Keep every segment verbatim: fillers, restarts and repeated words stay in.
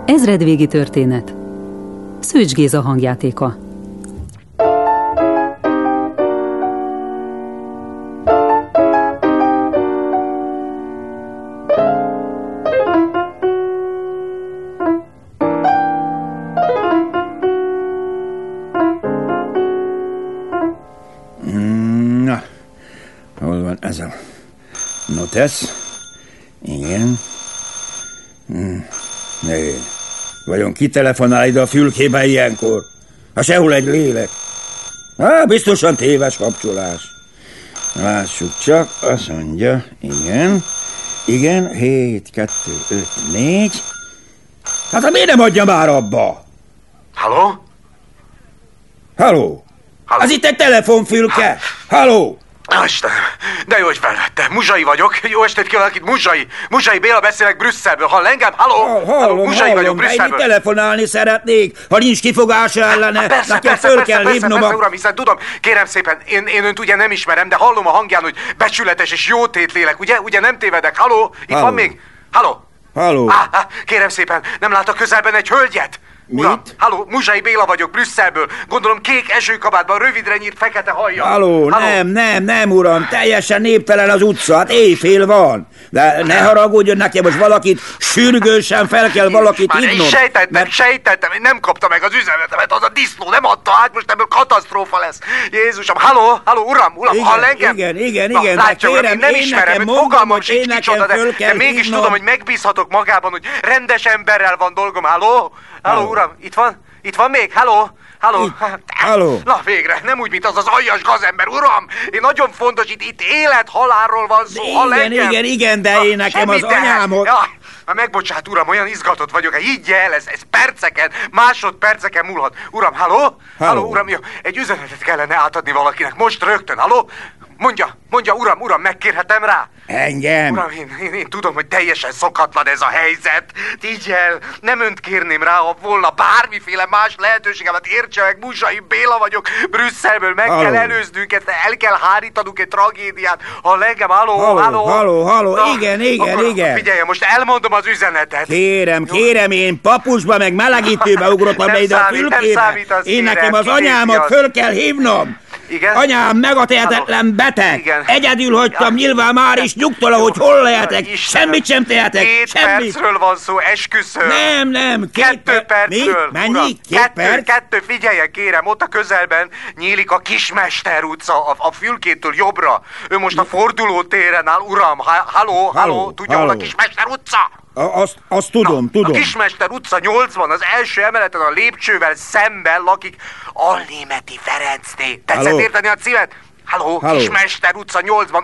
Ezredvégi történet. Szőcs Géza hangjátéka. Na, hol van ez a notes? Igen. Hmm. Né. Vajon ki telefonál ide a fülkébe ilyenkor? Ha sehol egy lélek. Há, biztosan téves kapcsolás. Lássuk csak, azt mondja, igen, igen, hét, kettő, öt, négy. Hát, ha miért nem adja már abba? Halló? Halló? Halló? Az itt egy telefonfülke. Halló? Istenem, de jó, hogy felvettem. Muzsai vagyok. Jó estét kívánok, itt Muzsai. Muzsai Béla beszélek Brüsszelből. Hall engem? Halló? Hallom, hallom, Muzsai vagyok Brüsszelből. Én telefonálni szeretnék, ha nincs kifogása ellene. Persze, nekem persze, föl persze, kell persze, hívnom persze, a... uram, hiszen tudom, kérem szépen, én, én önt ugye nem ismerem, de hallom a hangján, hogy becsületes és jótét lélek, ugye? Ugye nem tévedek? Halló? Itt Halló. van még? Halló? Halló? Á, á, kérem szépen, nem lát a közelben egy hölgyet? Uram, Mit? halló, Muzsai Béla vagyok Brüsszelből. Gondolom kék esőkabátban, rövidre nyírt fekete hajjal. Halló, nem, nem, nem, uram, teljesen néptelen az utca, hát éjfél van. De ne haragudjon, nekem most valakit sürgősen fel kell valakit Már hívnom. én sejtettem, mert... sejtettem, én nem kapta meg az üzenetemet, az a disznó nem adta át, most ebből katasztrófa lesz. Jézusom, halló, halló, uram, uram, Igen, hall engem? igen, igen, Na, igen, de látja, uram, kérem, én nem én ismerem, nekem őt, mondom, fogalmam hogy sincs én nekem kicsoda, de, föl kell de mégis hívnom. tudom, hogy megbízhatok magában, hogy rendes emberrel van dolgom. Halló? Halló, Halló. uram, itt van? Itt van még? Halló? Halló? Halló? Na végre, nem úgy, mint az az aljas gazember, uram! Én nagyon fontos, itt, itt élet-halálról van szó, hall Igen, engem? igen, igen, de én nekem Semmi az teher. anyámot... Jaj, hát megbocsát, uram, olyan izgatott vagyok, hát higgye el, ez, ez perceken, másodperceken múlhat. Uram, halló? Halló, Halló. uram, jó, egy üzenetet kellene átadni valakinek, most rögtön, halló? Mondja, mondja, uram, uram, megkérhetem rá? Engem? Uram, én, én, én tudom, hogy teljesen szokatlan ez a helyzet. Így el, nem önt kérném rá, ha volna bármiféle más lehetőségemet, értse meg, Muzsai Béla vagyok, Brüsszelből, meg Halló. kell előznünk, ezt el kell hárítanunk egy tragédiát. Ha legem, halló, Halló, halló, halló, halló, Na, igen, igen, akkor, igen. Figyelj, most elmondom az üzenetet. Kérem, kérem, én papucsba meg melegítőbe ugrottam Nem be ide a számít, nem fülkébe. számít, azt Én nekem kérem, az kinézi anyámat azt. föl kell hívnom. Igen? Anyám megatehetetlen beteg. Igen. Egyedül hagytam, Ja. nyilván már is nyugtala, hogy hol lehetek. Istenem, Semmit sem tehetek. Két Semmit. percről van szó, esküszöm. Nem, nem. Két Kettő per- percről. Mi? Mennyi? Uram, Két kettő, perc? kettő, figyeljen kérem, ott a közelben nyílik a Kismester utca, a, a fülkétől jobbra. Ő most a fordulótéren áll, uram. Ha, halló, halló, tudja, hol a halló. Kismester utca? A, azt, azt tudom, Na, tudom. A Kismester utca nyolcvan, az első emeleten a lépcsővel szemben lakik Alnémeti Ferencné. Tetszett Halló. érteni a címet? Halló, Halló. Kismester utca nyolcvan,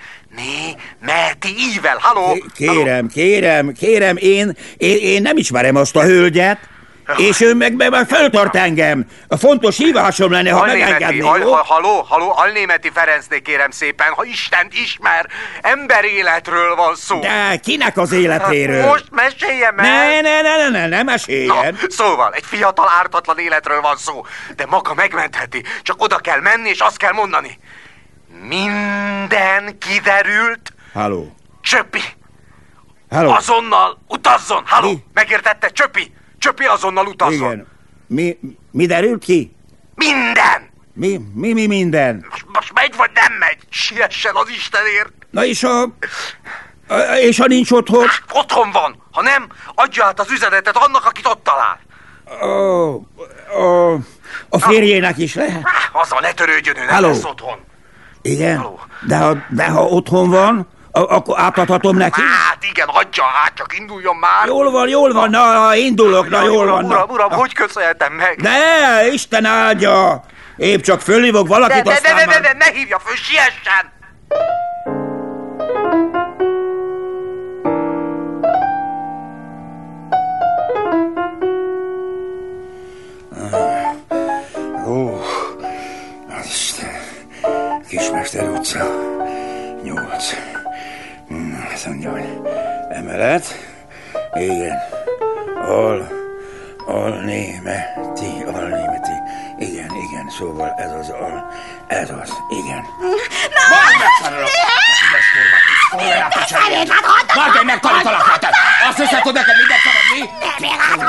Alnémeti ível. Halló? Ké- Kérem, kérem, kérem, én, én, én nem ismerem azt a hölgyet, és ő meg, meg, meg föltart engem. A fontos hívásom lenne, ha Alnémeti, megengedné, al, jó? ha, haló, haló, Alnémeti Ferencné, kérem szépen, ha Istent ismer, emberéletről van szó. De kinek az életéről? Most meséljem el. Ne, ne, ne, ne, ne, ne Na, meséljen. szóval, egy fiatal ártatlan életről van szó, de maga megmentheti, csak oda kell menni, és azt kell mondani. Minden kiderült, Halló, Csöppi, halló. azonnal utazzon, halló, Mi? megértette, Csöppi, Csöppi azonnal utazzon. Igen. Mi, mi derült ki? Minden! Mi, mi, mi minden? Most, most megy, vagy nem megy? Siessen az Istenért! Na és a... a és ha nincs otthon? Otthon van, ha nem, adja át az üzenetet annak, akit ott talál. A, a, a férjének is lehet? Há, azzal ne törődjön, ő nem Halló. lesz otthon. Igen. Halló. De ha, de ha otthon van, a- akkor átadhatom neki? Hát igen, adja át, csak induljon már. Jól van, jól van, na, na indulok, na, jól uram, van. na. Uram, uram, Na. hogy köszönhetem meg? De, Isten áldja! Épp csak fölhívok valakit, de, de, aztán de, de, már... de, ne hívja föl, siessen! Ó, az Isten. Kismester utca. Nyolc. Hmm, azt mondja, hogy emelet. Igen. Al... Alnémeti, alnémeti. Igen, igen, szóval ez az al... Ez az, igen. Várj, én megtanítalak neked! Azt hiszed, hogy neked mindent szabad mi?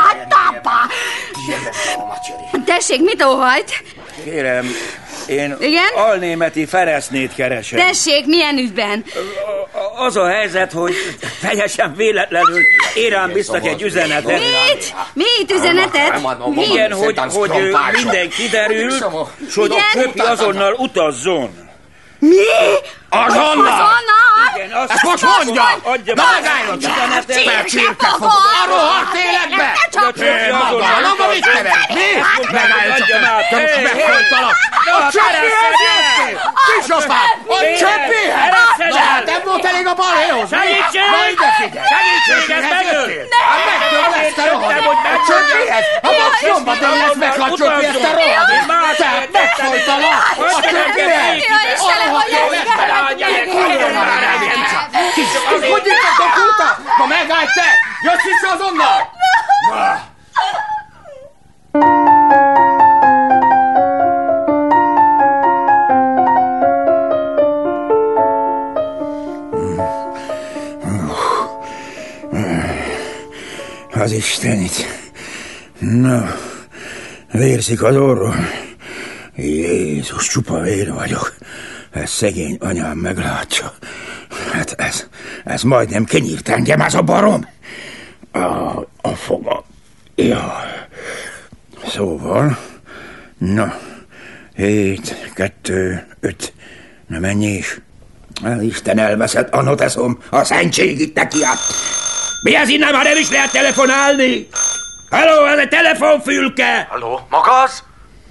Tessék, mit óhajt? Kérem, én Igen? Alnémeti Feresznét keresem. Tessék, milyen ügyben? Az a helyzet, hogy teljesen véletlenül érám bíztak egy üzenetet. Mit? Mit üzenetet? Igen, hogy, hogy minden kiderül, és hogy Csöpi azonnal utazzon. Mi? Azonnal! Azonnal? Igen, azt Ezt most mondja! Adja Na, meg megálljon csak! üzenetet. Csirke fogod! A rohadt életbe! Csöpi Maga, azonnal maga mit keres? Mi? Megálljon csak! Te most meghaltalak! A Csöpihez jöttél! Kisofám! A Csöpihez! Na, hát nem volt elég a balhéhoz? Segítség! Na, ide figyelj! Segítség, ez megöl! Hát megtöbb lesz, te rohadt! A Csöpihez! A maximumban nem lesz meg a Csöpihez, te rohadt! Te meghaltalak! A Csöpihez! Istenem, hogy ez Hogy írtatok uta? Ma megállj te! Jössz vissza azonnal! Az Istenit. Na, vérzik az orrom. Jézus, csupa vér vagyok. Ez szegény anyám meglátja. Hát ez, ez majdnem kinyírt engem, ez a barom. A, a foga. Ja. Szóval, na, hét, kettő, öt, na menj is. Isten elveszett, anno teszom, a szentség itt neki át. Mi ez innen, már nem is lehet telefonálni? Halló, ez egy telefonfülke! Halló, maga az?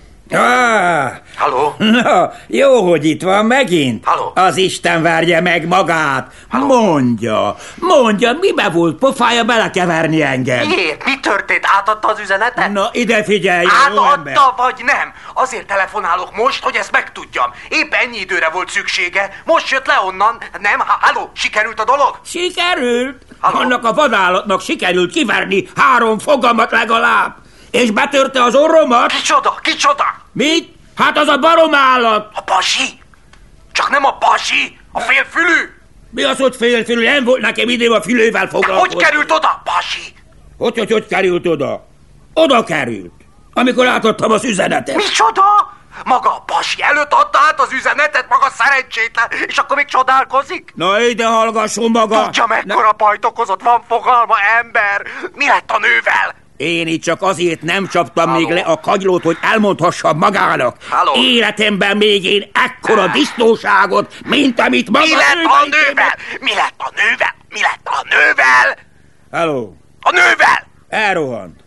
Ah, Halló? na, jó, hogy itt van megint. Halló? Az Isten várja meg magát. Halló? Mondja, mondja, mibe volt pofája belekeverni engem? Miért? Mi történt? Átadta az üzenetet? Na, ide figyelj, jó ember. Átadta vagy nem? Azért telefonálok most, hogy ezt megtudjam. Épp ennyi időre volt szüksége. Most jött le onnan. Nem? Ha, halló, sikerült a dolog? Sikerült. Halló? Annak a vadállatnak sikerült kiverni három fogamat legalább. És betörte az orromat. Kicsoda? Kicsoda? Mit? Hát az a baromállat. A pasi? Csak nem a pasi? A félfülű? Mi az, hogy félfülű? Nem volt nekem idő a fülővel De foglalkozni. hogy került oda, pasi? Hogy, hogy, hogy került oda? Oda került. Amikor átadtam az üzenetet. Micsoda? Maga a pasi előtt adta át az üzenetet, maga szerencsétlen, és akkor még csodálkozik? Na ide hallgasson maga. Tudja, mekkora bajt okozott, van fogalma, ember. Mi lett a nővel? Én itt csak azért nem csaptam Halló? még le a kagylót, hogy elmondhassam magának. Halló? Életemben még én ekkora disznóságot, mint amit maga Mi lett a nővel- nővel? Mi lett a nővel? Mi lett a nővel? Halló, A nővel! elrohant.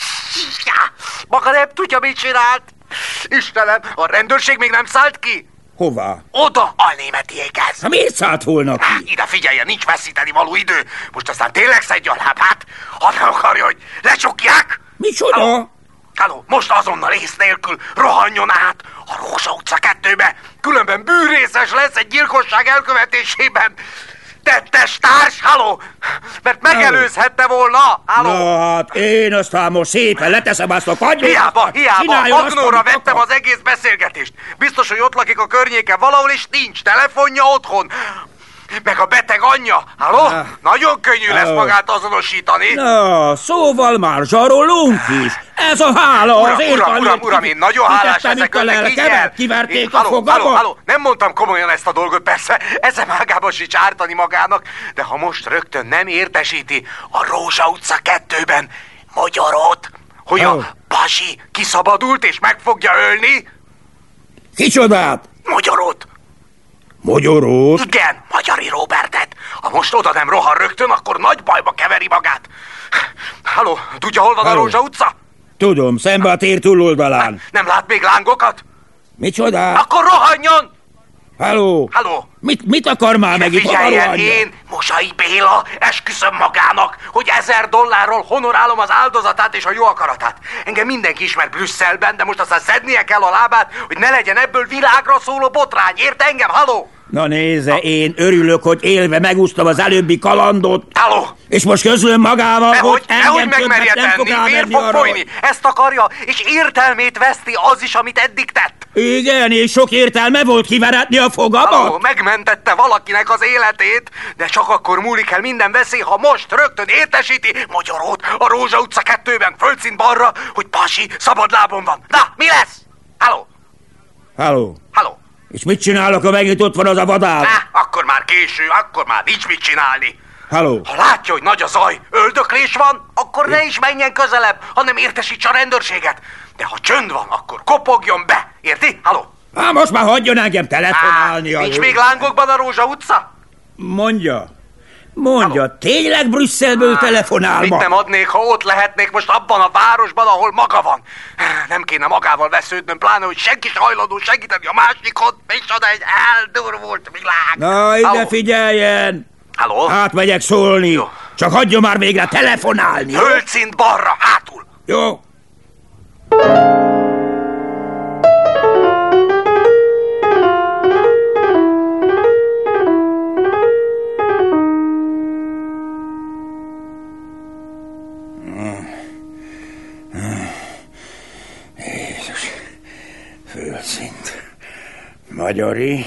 Ja, maga nem tudja, mit csinált. Istenem, a rendőrség még nem szállt ki? Hová? Oda, Alnémetiékhez. Ha miért szállt volna Hát, ki? ide figyeljen, nincs veszíteni való idő. Most aztán tényleg szedj a lábát. Ha nem akarja, hogy lecsukják. Micsoda? Halló? Halló, most azonnal ész nélkül rohanjon át a Rózsa utca kettőbe. Különben bűrészes lesz egy gyilkosság elkövetésében. Tettes társ, halló? Mert megelőzhette volna, halló? Na hát én aztán most szépen leteszem azt a kagylót. Hiába, hiába, Csináljon azt, magnóra amit vettem akar. az egész beszélgetést. Biztos, hogy ott lakik a környéken valahol, és nincs telefonja otthon. Meg a beteg anyja. Halló? Ah. Nagyon könnyű lesz Halló. magát azonosítani. Na, szóval már zsarolunk is. Ez a hála Uram, azért uram, van, uram, hogy uram, én nagyon hálás kitettem leszek itt a önnek, így lelkemet, el. kiverték Én- a halló, fogamat. halló, halló, nem mondtam komolyan ezt a dolgot, persze, eszem ágában sincs ártani magának, de ha most rögtön nem értesíti a Rózsa utca kettőben Magyarót, hogy Halló. a pasi kiszabadult és meg fogja ölni, Kicsodát? Magyarót. Magyarót? Igen, Magyari Róbertet. Ha most oda nem rohan rögtön, akkor nagy bajba keveri magát. Halló, tudja, hol van Halló. a Rózsa utca? Tudom, szembe a tér túloldalán. Nem lát még lángokat? Micsodát? Akkor rohanjon! Halló? Halló! Mit, mit akar már meg itt a Figyeljen, rohanja? én, Mosai Béla, esküszöm magának, hogy ezer dollárról honorálom az áldozatát és a jó akaratát. Engem mindenki ismer Brüsszelben, de most aztán szednie kell a lábát, hogy ne legyen ebből világra szóló botrány. Ért engem, halló? Na nézze, én örülök, hogy élve megúsztam az előbbi kalandot. Halló? És most közlöm magával, Nehogy, hogy nehogy engem megmerje többet nem fog tenni, vér rávenni fog arra. folyni. Ezt akarja, és értelmét veszti az is, amit eddig tett. Igen, és sok értelme volt kiveretni a fogamat. Halló, megmentette valakinek az életét, de csak akkor múlik el minden veszély, ha most rögtön értesíti Magyarót a Rózsa utca kettőben, földszint balra, hogy Pasi szabadlábon van. Na, mi lesz? Halló? Halló. Halló? És mit csinálok, ha megint ott van az a vadállat? Na, akkor már késő, akkor már nincs mit csinálni. Halló. Ha látja, hogy nagy a zaj, öldöklés van, akkor ne is menjen közelebb, hanem értesítse a rendőrséget. De ha csönd van, akkor kopogjon be. Érti? Halló? Há, most már hagyjon engem telefonálni. Á, nincs még lángokban a Rózsa utca? Mondja. Mondja, Halló. Tényleg Brüsszelből Á, telefonál mit ma? nem adnék, ha ott lehetnék most abban a városban, ahol maga van. Nem kéne magával vesződnöm, pláne, hogy senki se hajlandó segíteni a másikot. Micsoda egy eldurvult világ. Na, ide Halló. figyeljen. Halló? Átmegyek szólni. Jó. Csak hagyjon már végre telefonálni. Jó? Földszint balra, hátul. Jó. Jézus. Földszint. Magyari.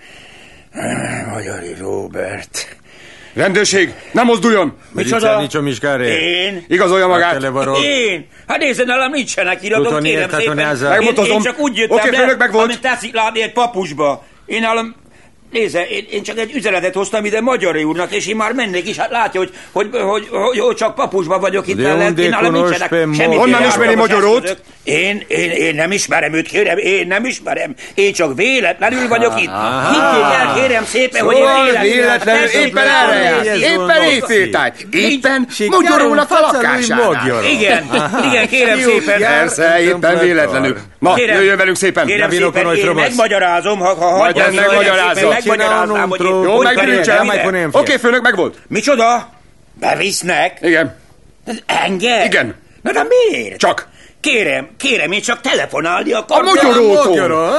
Magyari Róbert. Rendőrség, ne mozduljon! Micsoda? Én? Igazolja magát! Én? Hát nézd, nálam nincsenek iratok, kérem szépen. Én, én csak úgy jöttem Oké, főnök, meg le, volt. amit tetszik látni egy papusba. Én nálam... Nézze, én, én csak egy üzenetet hoztam ide Magyari úrnak, és én már mennék is, hát látja, hogy, hogy, hogy, hogy, hogy csak papusba vagyok itt mellett. Én nálam nincsenek semmi. Honnan ismeri Magyarót? Én, én, én nem ismerem őt, kérem, én nem ismerem. Én csak véletlenül vagyok itt. Higgyék el, kérem szépen, hogy én véletlenül, éppen erre jár. Éppen éjféltájt. Éppen Magyarónak a lakásánál. Igen, igen, kérem szépen. Persze, éppen véletlenül. Na, jöjjön velünk szépen. Kérem szépen, én megmagyarázom, ha hagyja. Majd megmagyarázom. Megmagyaráznám, hogy én jó, meggyűjtsem. Oké, főnök, meg volt. Micsoda? Bevisznek? Igen. Engem? Igen. Na de miért? Csak. Kérem, kérem, én csak telefonálni akartam. A Magyarótól.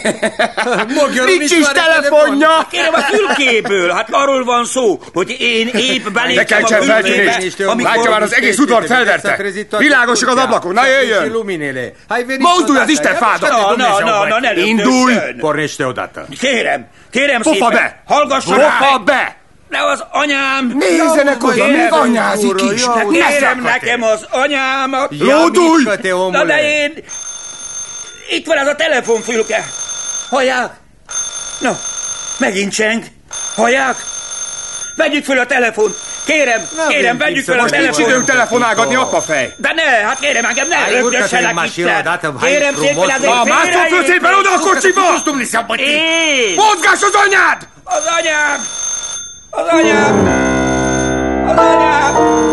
Nincs is telefonja. Kérem, a fülkéből. Hát arról van szó, hogy én épp beléptem a fülkébe. Látja már, az egész udvart felverte. Világosak az ablakok. Na, jöjjön. Mozdulj az Isten fádat. Na, na, na, na, ne Indulj. Kérem, kérem Pofa szépen. be. Hallgasson Pofa be. Ne az anyám! Nézzenek oda, még anyázik is! Kérem nekem az anyámat! Lódulj! Na de én... Itt van ez a telefonfülke! Hallják? Na, megint cseng! Hallják? Vegyük föl a telefon! Kérem, kérem, vegyük föl a telefon! Most nincs időnk telefonálgatni, apafej! De ne, hát kérem, engem ne rögdössenek itt! Kérem szépen, ezért Na, másszol föl szépen oda a kocsiba! Én! Mozgás az anyád! Az anyám! Az anyám! Az anyám!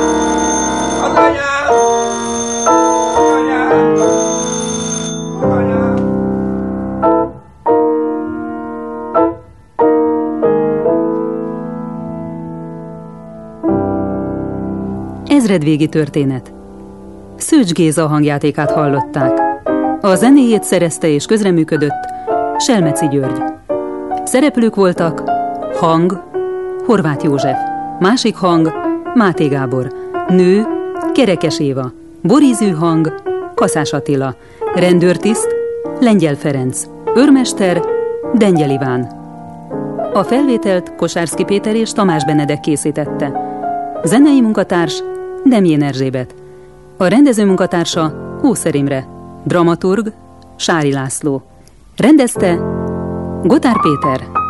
Az anyám! Az anyám! Az anyám! Ezredvégi történet. Szőcs Géza hangjátékát hallották. A zenéjét szerezte és közreműködött Selmeci György. Szereplők voltak: hang Horváth József, másik hang Máté Gábor, nő Kerekes Éva, borízű hang Kaszás Attila, rendőrtiszt Lengyel Ferenc, őrmester Dengyel Iván. A felvételt Kosárszky Péter és Tamás Benedek készítette. Zenei munkatárs Demjén Erzsébet. A rendező munkatársa Hószer Imre. Dramaturg Sári László. Rendezte Gotár Péter.